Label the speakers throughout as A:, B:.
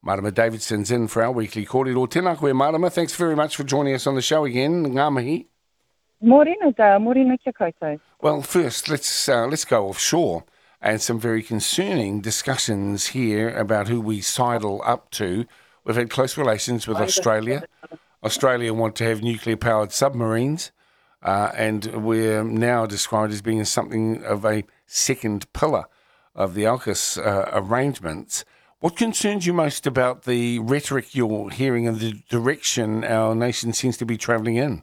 A: Marama Davidson's in for our weekly kōrero. Tēnā koe, Marama. Thanks very much for joining us on the show again. Ngā mihi.
B: Morena, Dale. Morena kia koutou.
A: Well, first, let's go offshore, and some very concerning discussions here about who we sidle up to. We've had close relations with Australia. Australia want to have nuclear-powered submarines, and we're now described as being something of a second pillar of the AUKUS arrangements. What concerns you most about the rhetoric you're hearing and the direction our nation seems to be travelling in?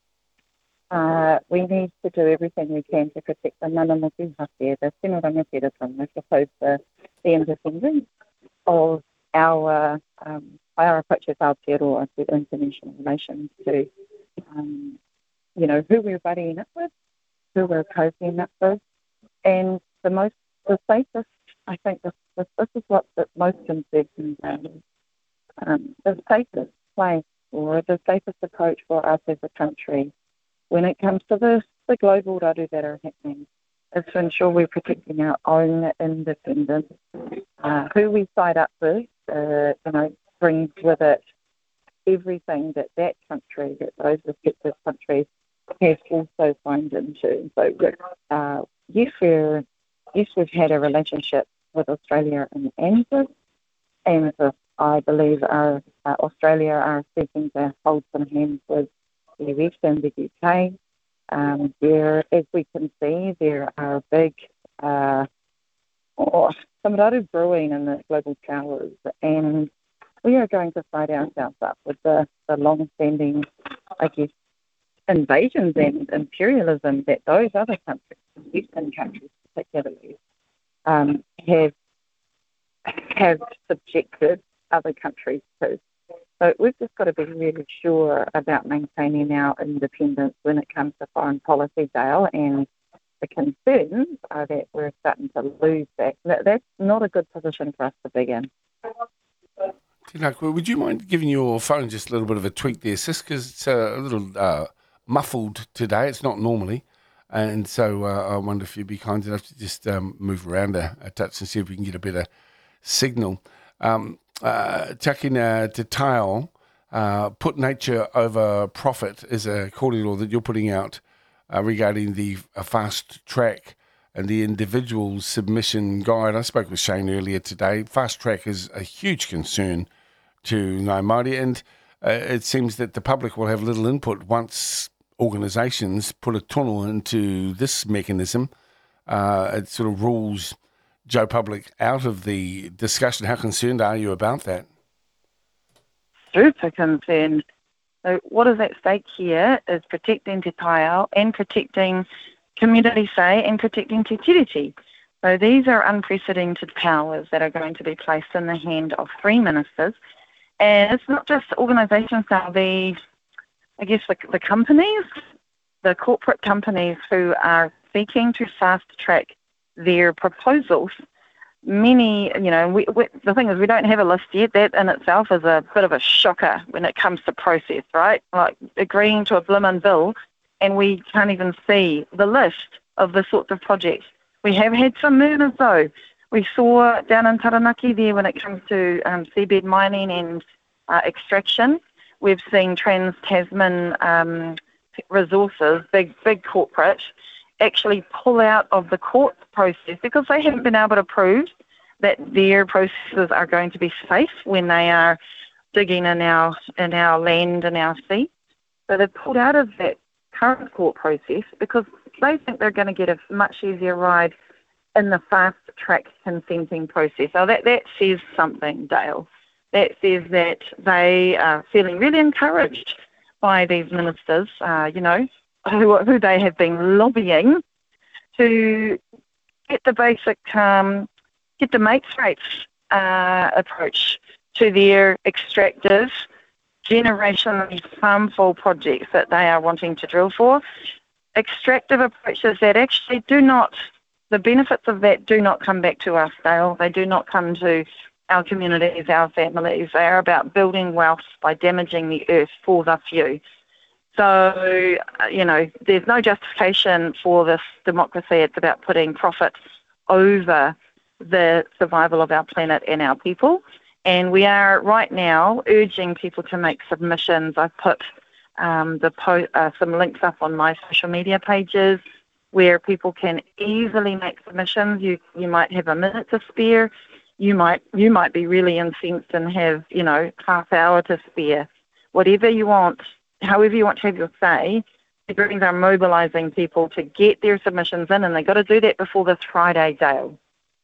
B: We need to do everything we can to protect the mana motu hake, the tino rangatira-tanga, I suppose the independence of our approach as Aotearoa to international relations, to who we're buddying up with, who we're cozying up with, and the safest. I think this is what's most concerning about the safest place or the safest approach for us as a country when it comes to the global raru that are happening is to ensure we're protecting our own independence. Who we side up with, brings with it everything that country, that those respective countries have also signed into. So, yes, we've had a relationship with Australia and ANZUS. ANZUS, I believe, Australia are seeking to hold some hands with the US and the UK. There, as we can see, there are big some raru brewing in the global powers, and we are going to side ourselves up with the long-standing, I guess, invasions and imperialism that those other countries, Western countries particularly, have subjected other countries to. So we've just got to be really sure about maintaining our independence when it comes to foreign policy, Dale, and the concerns are that we're starting to lose that. That's not a good position for us to be in.
A: Tina, would you mind giving your phone just a little bit of a tweak there, sis, because it's a little muffled today. It's not normally. And so I wonder if you'd be kind enough to just move around a touch and see if we can get a better signal. Takina Te Tao, put nature over profit is a kōrero that you're putting out regarding the fast track and the individual submission guide. I spoke with Shane earlier today. Fast track is a huge concern to Ngāi Māori, and it seems that the public will have little input once organisations put a tono into this mechanism. It sort of rules Joe Public out of the discussion. How concerned are you about that?
B: Super concerned. So what is at stake here is protecting Te Taiao and protecting community say and protecting Te Tiriti. So these are unprecedented powers that are going to be placed in the hand of three ministers. And it's not just organisations now, the companies, the corporate companies who are seeking to fast-track their proposals. Many, the thing is we don't have a list yet. That in itself is a bit of a shocker when it comes to process, right? Like agreeing to a blimmin' bill and we can't even see the list of the sorts of projects. We have had some movements though. We saw down in Taranaki there when it comes to seabed mining and extraction. We've seen Trans-Tasman Resources, big corporate, actually pull out of the court process because they haven't been able to prove that their processes are going to be safe when they are digging in our land and our sea. So they've pulled out of that current court process because they think they're going to get a much easier ride in the fast-track consenting process. So that says something, Dale. That says that they are feeling really encouraged by these ministers, who they have been lobbying to get the basic, get the mates rates approach to their extractive, generationally harmful projects that they are wanting to drill for. Extractive approaches that actually the benefits of that do not come back to us, Dale. They do not come to our communities, our families. They are about building wealth by damaging the earth for the few. So, there's no justification for this democracy. It's about putting profit over the survival of our planet and our people. And we are right now urging people to make submissions. I've put some links up on my social media pages where people can easily make submissions. You might have a minute to spare. You might be really incensed and have, half hour to spare. Whatever you want, however you want to have your say, the Greens are mobilising people to get their submissions in, and they've got to do that before this Friday, Dale.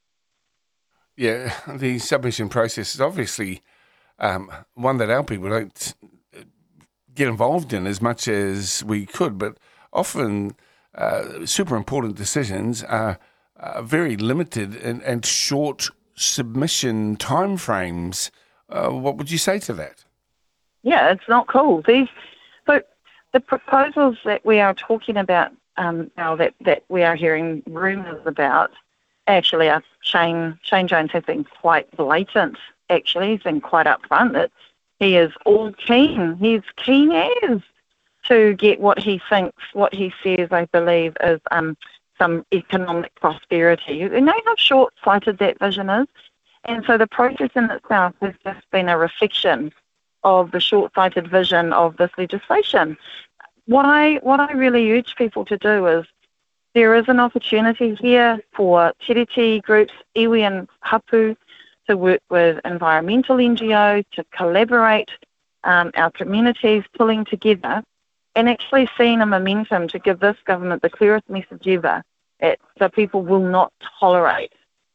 A: Yeah, the submission process is obviously one that our people don't get involved in as much as we could, but often super important decisions are very limited and short submission timeframes. What would you say to that?
B: Yeah, it's not cool. So the proposals that we are talking about now that we are hearing rumours about, actually, Shane Jones has been quite blatant, actually. He's been quite upfront that he is all keen. He's keen as to get what he says, I believe, is some economic prosperity. You know how short-sighted that vision is? And so the process in itself has just been a reflection of the short-sighted vision of this legislation. What I really urge people to do is, there is an opportunity here for tiriti groups, iwi and hapu, to work with environmental NGOs, to collaborate, our communities pulling together, and actually seeing a momentum to give this government the clearest message ever that people will not tolerate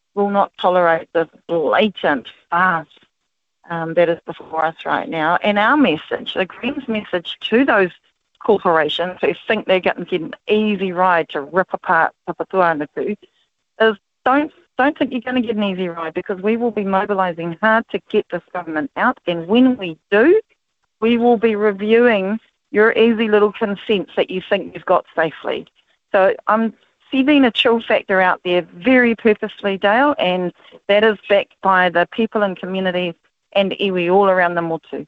B: this blatant farce that is before us right now. And our message, the Greens' message to those corporations who think they're going to get an easy ride to rip apart Papatūānuku is don't think you're going to get an easy ride, because we will be mobilising hard to get this government out, and when we do, we will be reviewing your easy little consents that you think you've got safely. So I'm setting a chill factor out there very purposely, Dale, and that is backed by the people and communities and iwi all around the motu.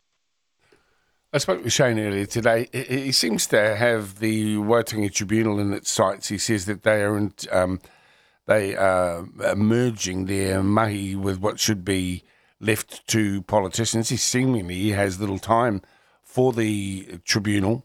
A: I spoke with Shane earlier today. He seems to have the Waitangi Tribunal in its sights. He says that they are merging their mahi with what should be left to politicians. He seemingly has little time for the tribunal.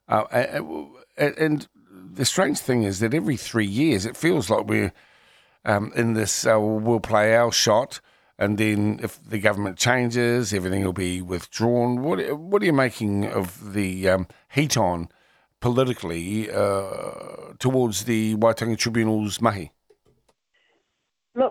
A: And the strange thing is that every 3 years it feels like we're in this we'll play our shot, and then if the government changes, everything will be withdrawn. What are you making of the heat on politically towards the Waitangi Tribunal's mahi?
B: Look,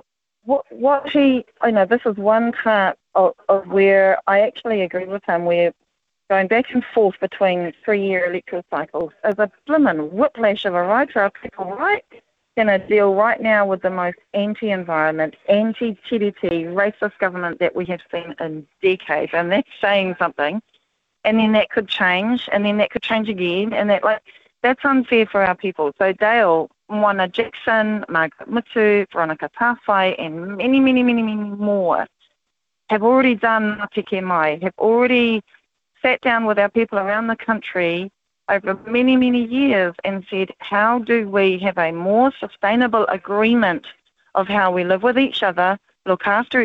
B: this is one part of where I actually agree with him, where going back and forth between 3-year electoral cycles is a blimmin' whiplash of a ride for our people, right? Going to deal right now with the most anti-environment, anti-tiriti, racist government that we have seen in decades, and that's saying something. And then that could change, and then that could change again, and that's unfair for our people. So Dale, Moana Jackson, Margaret Mutu, Veronica Tawhai, and many, many, many, many more have already done Matike Mai, have already sat down with our people around the country over many, many years and said, how do we have a more sustainable agreement of how we live with each other, look after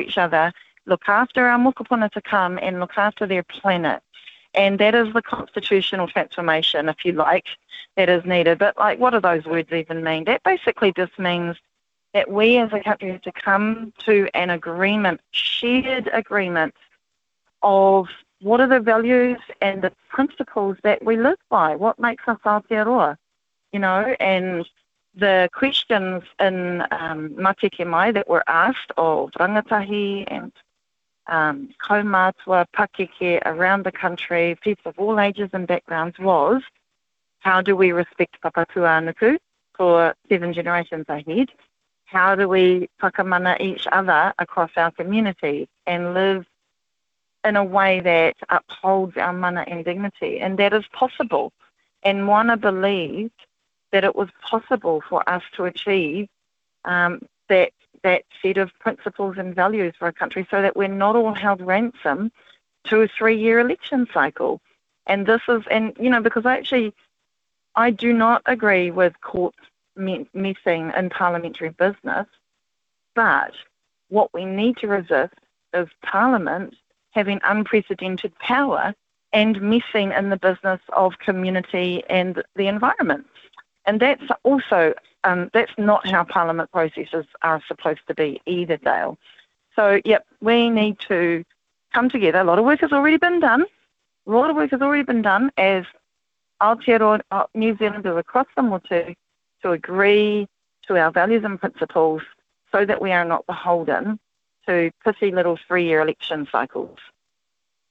B: our mokopuna to come, and look after their planet. And that is the constitutional transformation, if you like, that is needed. But what do those words even mean? That basically just means that we as a country have to come to an agreement, shared agreement of what are the values and the principles that we live by? What makes us Aotearoa? And the questions in Matike Mai that were asked of rangatahi and kaumātua pakeke around the country, people of all ages and backgrounds, was how do we respect Papatūānuku for 7 generations ahead? How do we whakamana each other across our communities and live in a way that upholds our mana and dignity? And that is possible. And Moana believed that it was possible for us to achieve that set of principles and values for a country, so that we're not all held ransom to a 3-year election cycle. And this is, because I do not agree with courts messing in parliamentary business, but what we need to resist is Parliament having unprecedented power and messing in the business of community and the environment. And that's also, that's not how Parliament processes are supposed to be either, Dale. So, yep, we need to come together. A lot of work has already been done. As Aotearoa New Zealanders across the motu to agree to our values and principles so that we are not beholden to pissy little 3-year election cycles.